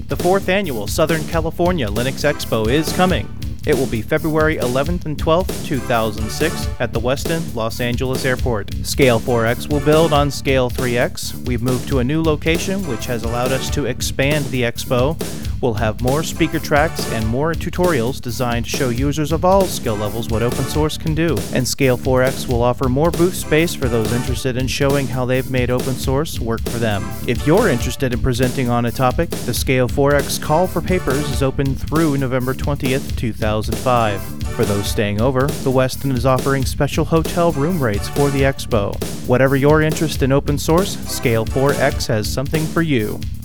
The 4th annual Southern California Linux Expo is coming. It will be February 11th and 12th, 2006 at the Westin Los Angeles Airport. Scale 4X will build on Scale 3X. We've moved to a new location which has allowed us to expand the expo. We'll have more speaker tracks and more tutorials designed to show users of all skill levels what open source can do. And Scale 4X will offer more booth space for those interested in showing how they've made open source work for them. If you're interested in presenting on a topic, the Scale 4X call for papers is open through November 20th, 2005. For those staying over, the Westin is offering special hotel room rates for the expo. Whatever your interest in open source, Scale 4X has something for you.